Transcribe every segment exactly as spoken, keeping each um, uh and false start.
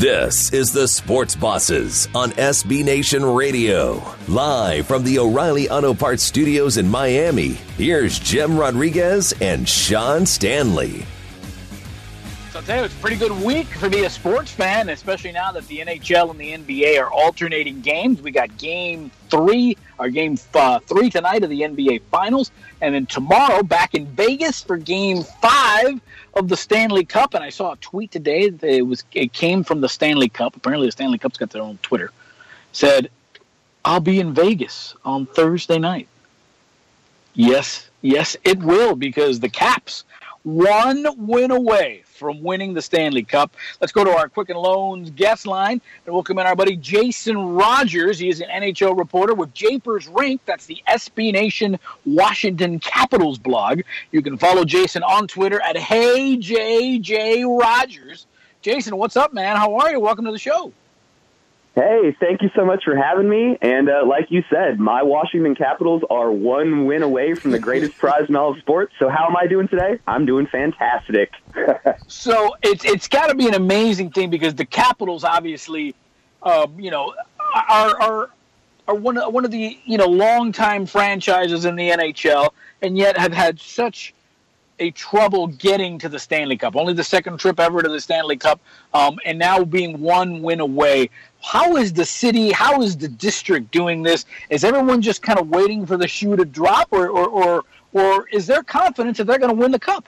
This is the Sports Bosses on S B Nation Radio. Live from the O'Reilly Auto Parts Studios in Miami, here's Jim Rodriguez and Sean Stanley. So I'll tell you, it's a pretty good week for me, a sports fan, especially now that the N H L and the N B A are alternating games. We got game three, or game uh, three tonight of the N B A Finals, and then tomorrow back in Vegas for game five of the Stanley Cup. And I saw a tweet today that it was it came from the Stanley Cup. Apparently the Stanley Cup's got their own Twitter. Said, "I'll be in Vegas on Thursday night." Yes, yes, it will, because the Caps one win away from winning the Stanley Cup. Let's go to our Quicken Loans guest line and welcome in our buddy Jason Rogers. He is an N H L reporter with Japers Rink. That's the S B Nation Washington Capitals blog. You can follow Jason on Twitter at Hey J J Rogers. Jason, what's up, man? How are you? Welcome to the show. Hey, thank you so much for having me. And uh, like you said, my Washington Capitals are one win away from the greatest prize in all of sports. So how am I doing today? I'm doing fantastic. So it's it's got to be an amazing thing, because the Capitals obviously, um, you know, are are are one of one of the you know longtime franchises in the N H L, and yet have had such a trouble getting to the Stanley Cup. Only the second trip ever to the Stanley Cup, um, and now being one win away. How is the city, how is the district doing this? Is everyone just kind of waiting for the shoe to drop, or or or, or is there confidence that they're going to win the Cup?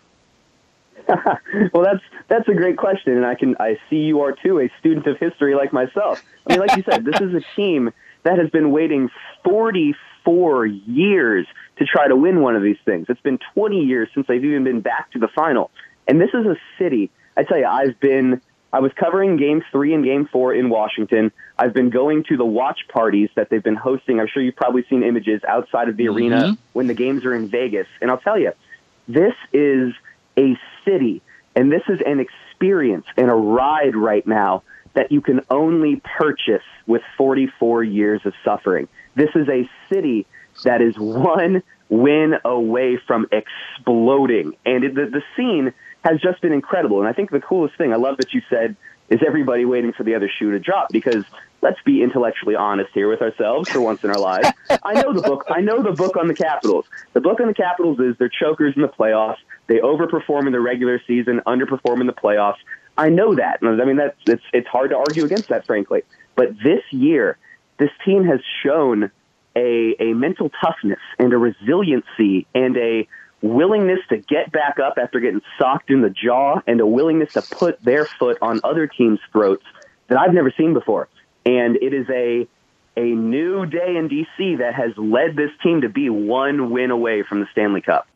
Well, that's that's a great question, and I can I see you are too, a student of history like myself. I mean, like you said, this is a team that has been waiting forty-four years to try to win one of these things. It's been twenty years since they've even been back to the final. And this is a city, I tell you, I've been, I was covering game three and game four in Washington. I've been going to the watch parties that they've been hosting. I'm sure you've probably seen images outside of the mm-hmm. arena when the games are in Vegas. And I'll tell you, this is a city, and this is an experience and a ride right now that you can only purchase with forty-four years of suffering. This is a city that is one win away from exploding. And it, the, the scene has just been incredible. And I think the coolest thing, I love that you said, is everybody waiting for the other shoe to drop, because let's be intellectually honest here with ourselves for once in our lives. I know the book. I know the book on the Capitals. The book on the Capitals is they're chokers in the playoffs. They overperform in the regular season, underperform in the playoffs. I know that. I mean, that's it's it's hard to argue against that, frankly. But this year, this team has shown a a mental toughness and a resiliency and a willingness to get back up after getting socked in the jaw, and a willingness to put their foot on other teams' throats that I've never seen before. And it is a a new day in D C that has led this team to be one win away from the Stanley Cup.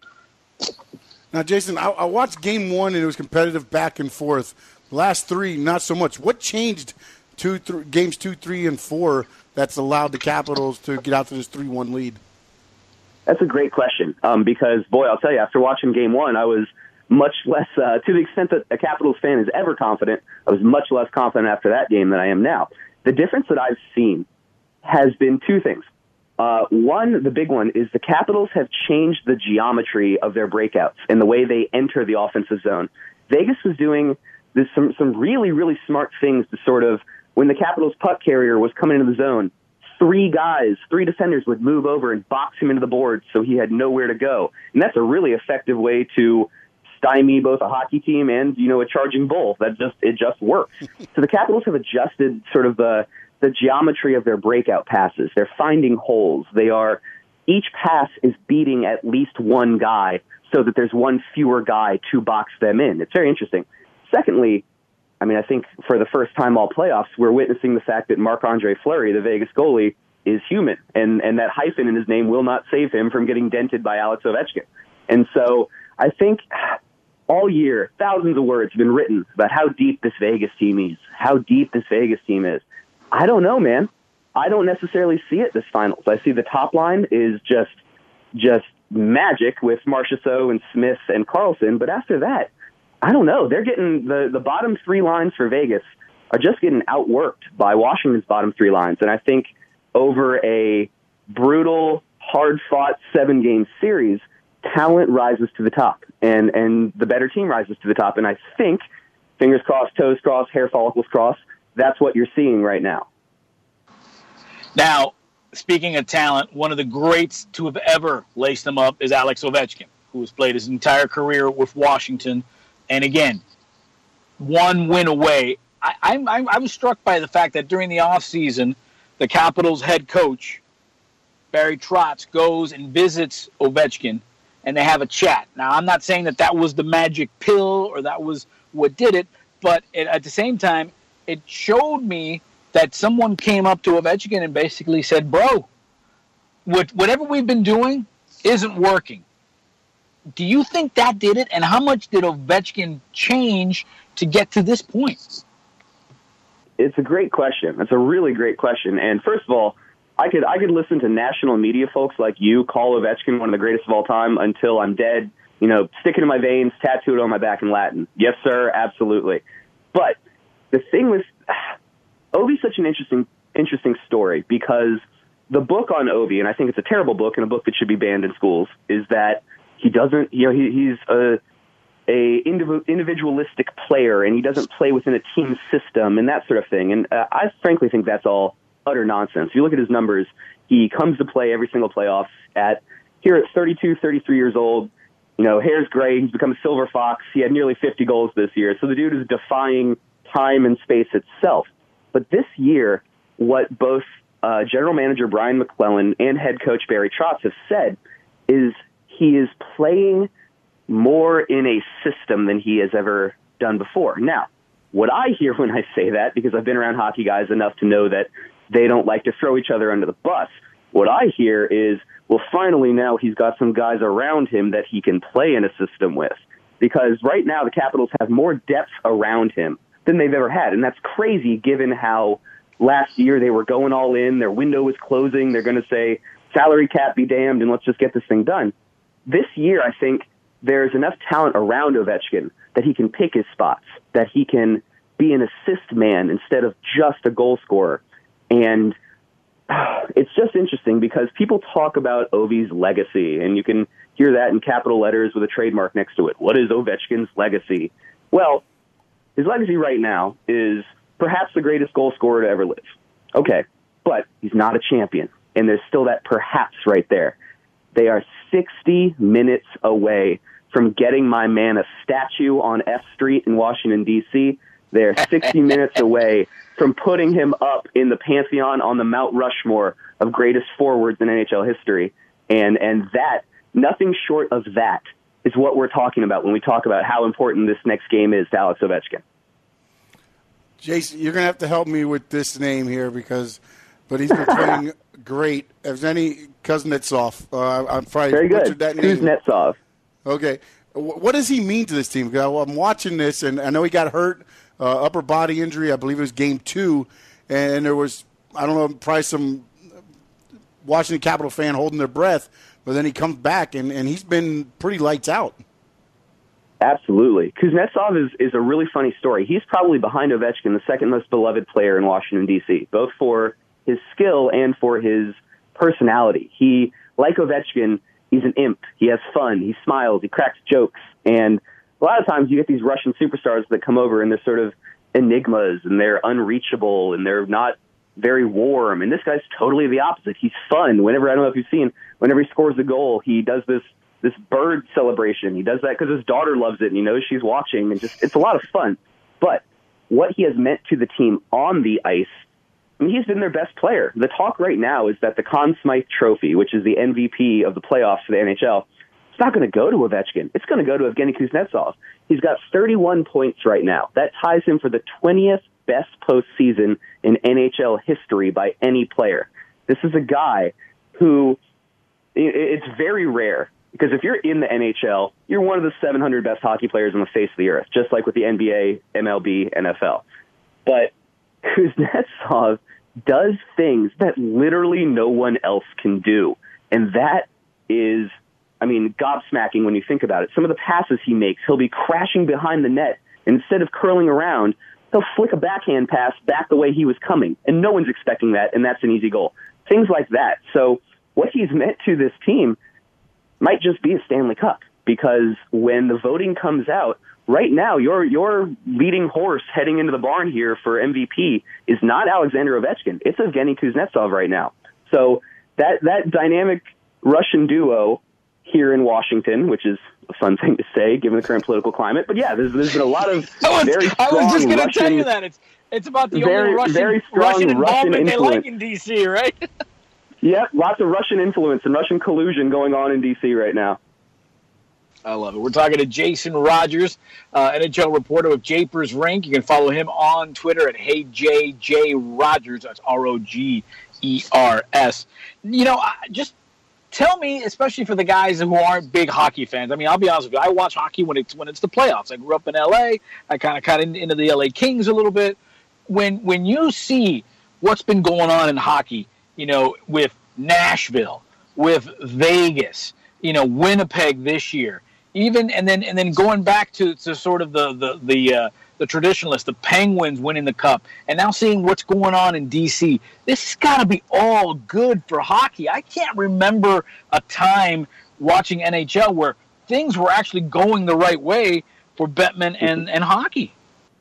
Now, Jason, I, I watched game one, and it was competitive back and forth. Last three, not so much. What changed two, th- games two, three, and four that's allowed the Capitals to get out to this three one lead? That's a great question, um, because, boy, I'll tell you, after watching game one, I was much less, uh, to the extent that a Capitals fan is ever confident, I was much less confident after that game than I am now. The difference that I've seen has been two things. Uh, one, the big one, is the Capitals have changed the geometry of their breakouts and the way they enter the offensive zone. Vegas was doing this, some, some really, really smart things to sort of, when the Capitals puck carrier was coming into the zone, three guys, three defenders would move over and box him into the boards so he had nowhere to go. And that's a really effective way to stymie both a hockey team and, you know, a charging bull. That just, it just works. So the Capitals have adjusted sort of the, the geometry of their breakout passes. They're finding holes. They are, each pass is beating at least one guy so that there's one fewer guy to box them in. It's very interesting. Secondly, I mean, I think for the first time all playoffs, we're witnessing the fact that Marc-Andre Fleury, the Vegas goalie, is human. And, and that hyphen in his name will not save him from getting dented by Alex Ovechkin. And so I think all year, thousands of words have been written about how deep this Vegas team is, how deep this Vegas team is. I don't know, man. I don't necessarily see it this finals. I see the top line is just just magic with Marchessault and Smith and Carlson. But after that, I don't know. They're getting the, the bottom three lines for Vegas are just getting outworked by Washington's bottom three lines. And I think over a brutal, hard-fought seven-game series, talent rises to the top, and, and the better team rises to the top. And I think, fingers crossed, toes crossed, hair follicles crossed, that's what you're seeing right now. Now, speaking of talent, one of the greats to have ever laced them up is Alex Ovechkin, who has played his entire career with Washington. And again, one win away. I, I'm, I'm, I was struck by the fact that during the offseason, the Capitals head coach, Barry Trotz, goes and visits Ovechkin, and they have a chat. Now, I'm not saying that that was the magic pill or that was what did it, but it, at the same time, it showed me that someone came up to Ovechkin and basically said, bro, what, whatever we've been doing isn't working. Do you think that did it? And how much did Ovechkin change to get to this point? It's a great question. It's a really great question. And first of all, I could I could listen to national media folks like you call Ovechkin one of the greatest of all time until I'm dead, you know, stick it in my veins, tattoo it on my back in Latin. Yes, sir, absolutely. But the thing with Ovi's such an interesting interesting story because the book on Ovi, and I think it's a terrible book and a book that should be banned in schools, is that he doesn't, you know, he, he's a, a individualistic player and he doesn't play within a team system and that sort of thing. And uh, I frankly think that's all utter nonsense. If you look at his numbers, he comes to play every single playoff at here at thirty-two, thirty-three years old. You know, hair's gray. He's become a silver fox. He had nearly fifty goals this year. So the dude is defying time and space itself. But this year, what both uh, general manager Brian McClellan and head coach Barry Trotz have said is he is playing more in a system than he has ever done before. Now, what I hear when I say that, because I've been around hockey guys enough to know that they don't like to throw each other under the bus, what I hear is, well, finally now he's got some guys around him that he can play in a system with. Because right now the Capitals have more depth around him than they've ever had. And that's crazy given how last year they were going all in, their window was closing, they're going to say, salary cap be damned, and let's just get this thing done. This year, I think there's enough talent around Ovechkin that he can pick his spots, that he can be an assist man instead of just a goal scorer. And it's just interesting because people talk about Ovi's legacy, and you can hear that in capital letters with a trademark next to it. What is Ovechkin's legacy? Well, his legacy right now is perhaps the greatest goal scorer to ever live. Okay, but he's not a champion, and there's still that perhaps right there. They are sixty minutes away from getting my man a statue on F Street in Washington, D C They're sixty minutes away from putting him up in the pantheon on the Mount Rushmore of greatest forwards in N H L history. And and that, nothing short of that, is what we're talking about when we talk about how important this next game is to Alex Ovechkin. Jason, you're going to have to help me with this name here because, but he's been playing great. Evgeny Kuznetsov. Uh, I'm probably Very good. butchered that name. Kuznetsov. Okay. What does he mean to this team? I'm watching this, and I know he got hurt, uh, upper body injury. I believe it was game two, and there was, I don't know, probably some Washington Capital fan holding their breath, but then he comes back, and, and he's been pretty lights out. Absolutely. Kuznetsov is, is a really funny story. He's probably behind Ovechkin, the second most beloved player in Washington, D C, both for his skill and for his personality. He, like Ovechkin, he's an imp. He has fun. He smiles. He cracks jokes. And a lot of times you get these Russian superstars that come over and they're sort of enigmas and they're unreachable and they're not very warm. And this guy's totally the opposite. He's fun. Whenever, I don't know if you've seen, whenever he scores a goal, he does this this bird celebration. He does that because his daughter loves it and he knows she's watching. And just, it's a lot of fun. But what he has meant to the team on the ice, I mean, he's been their best player. The talk right now is that the Conn Smythe Trophy, which is the M V P of the playoffs for the N H L, it's not going to go to Ovechkin. It's going to go to Evgeny Kuznetsov. He's got thirty-one points right now. That ties him for the twentieth best postseason in N H L history by any player. This is a guy who, it's very rare, because if you're in the N H L, you're one of the seven hundred best hockey players on the face of the earth, just like with the N B A, M L B, N F L. But Kuznetsov does things that literally no one else can do. And that is, I mean, gobsmacking when you think about it. Some of the passes he makes, he'll be crashing behind the net. Instead of curling around, he'll flick a backhand pass back the way he was coming. And no one's expecting that, and that's an easy goal. Things like that. So what he's meant to this team might just be a Stanley Cup, because when the voting comes out, right now, your your leading horse heading into the barn here for M V P is not Alexander Ovechkin. It's Evgeny Kuznetsov right now. So that that dynamic Russian duo here in Washington, which is a fun thing to say given the current political climate. But yeah, there's, there's been a lot of I was, very strong I was just going to Russian, tell you that. It's, it's about the very, only Russian, very strong Russian involvement Russian they influence. like in D C, right? Yeah, lots of Russian influence and Russian collusion going on in D C right now. I love it. We're talking to Jason Rogers, uh, N H L reporter with Japers Rink. You can follow him on Twitter at Hey J J Rogers. That's R O G E R S. You know, I, just tell me, especially for the guys who aren't big hockey fans. I mean, I'll be honest with you. I watch hockey when it's when it's the playoffs. I grew up in L A. I kind of got in, into the L A Kings a little bit. When when you see what's been going on in hockey, you know, with Nashville, with Vegas, you know, Winnipeg this year, even and then and then going back to, to sort of the the the, uh, the traditionalists, the Penguins winning the cup, and now seeing what's going on in D C. This has got to be all good for hockey. I can't remember a time watching N H L where things were actually going the right way for Bettman and, and hockey.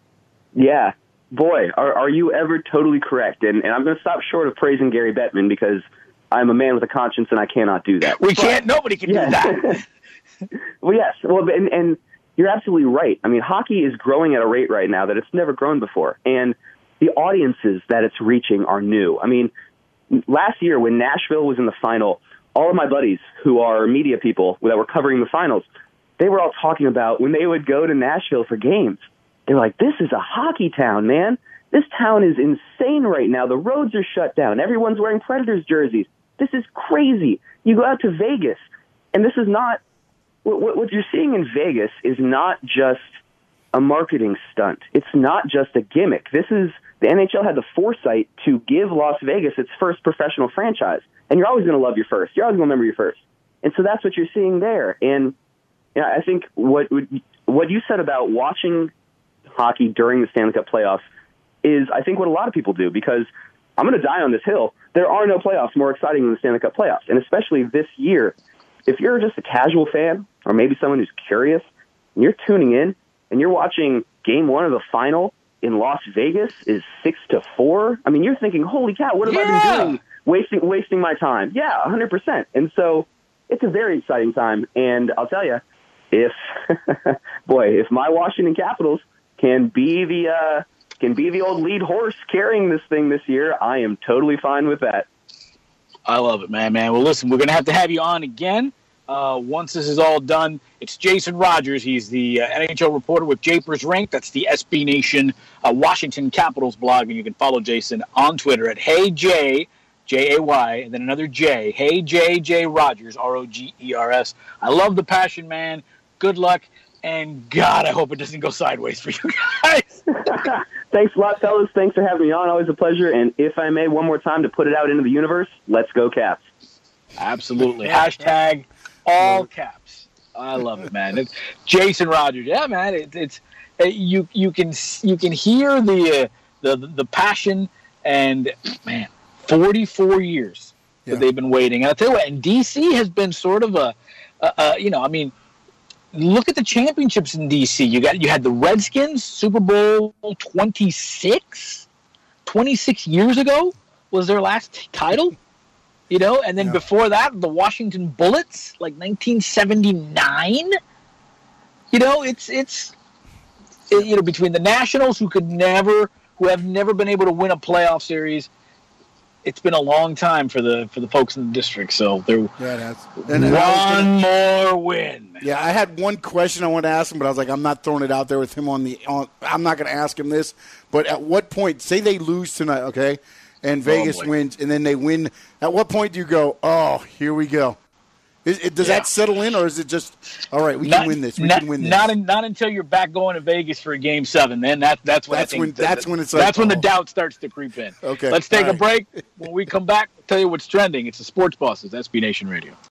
Yeah. Boy, are, are you ever totally correct. And, and I'm going to stop short of praising Gary Bettman because I'm a man with a conscience and I cannot do that. We but, can't. Nobody can yeah. do that. Well, yes. Well, and, and you're absolutely right. I mean, hockey is growing at a rate right now that it's never grown before. And the audiences that it's reaching are new. I mean, last year when Nashville was in the final, all of my buddies who are media people that were covering the finals, they were all talking about when they would go to Nashville for games. They're like, this is a hockey town, man. This town is insane right now. The roads are shut down. Everyone's wearing Predators jerseys. This is crazy. You go out to Vegas, and this is not what, what you're seeing in Vegas is not just a marketing stunt. It's not just a gimmick. This is the N H L had the foresight to give Las Vegas its first professional franchise. And you're always going to love your first. You're always going to remember your first. And so that's what you're seeing there. And yeah, I think what what you said about watching hockey during the Stanley Cup playoffs is, I think, what a lot of people do, because I'm going to die on this hill. There are no playoffs more exciting than the Stanley Cup playoffs. And especially this year, if you're just a casual fan or maybe someone who's curious and you're tuning in and you're watching game one of the final in Las Vegas is six to four. I mean, you're thinking, holy cow, what have yeah. I been doing? Wasting, wasting my time. Yeah, one hundred percent. And so it's a very exciting time. And I'll tell you, if, boy, if my Washington Capitals can be the uh, can be the old lead horse carrying this thing this year, I am totally fine with that. I love it, man, man. Well, listen, we're going to have to have you on again uh, once this is all done. It's Jason Rogers. He's the uh, N H L reporter with Japers Rink. That's the S B Nation uh, Washington Capitals blog, and you can follow Jason on Twitter at Hey J, J A Y, and then another J, Hey J J Rogers, R O G E R S. I love the passion, man. Good luck. And, God, I hope it doesn't go sideways for you guys. Thanks a lot, fellas. Thanks for having me on. Always a pleasure. And if I may, one more time to put it out into the universe, let's go Caps. Absolutely. Hashtag all caps. I love it, man. It's Jason Rogers. Yeah, man. It, it's it, you. You can you can hear the uh, the the passion, and man, forty-four years yeah. that they've been waiting. And I tell you what, and D C has been sort of a, a, a you know, I mean. Look at the championships in D C. You got you had the Redskins, Super Bowl twenty-six, twenty-six years ago was their last title, you know, and then yeah. before that, the Washington Bullets, like nineteen seventy-nine. You know, it's it's it, you know, between the Nationals, who could never, who have never been able to win a playoff series. It's been a long time for the for the folks in the district, so they're yeah, that's, and one gonna, more win. Yeah, I had one question I wanted to ask him, but I was like, I'm not throwing it out there with him on the. On, I'm not going to ask him this, but at what point, say they lose tonight, okay, and Vegas oh, wins, and then they win. At what point do you go, oh, here we go? Is, it, does yeah. that settle in, or is it just all right? We not, can win this. We not, can win this. Not in, not until you're back going to Vegas for Game Seven. Then that that's when that's I think when that, that's when it's like, that's when oh. the doubt starts to creep in. Okay, let's take all a right. break. When we come back, I'll tell you what's trending. It's the Sports Bosses, S B Nation Radio.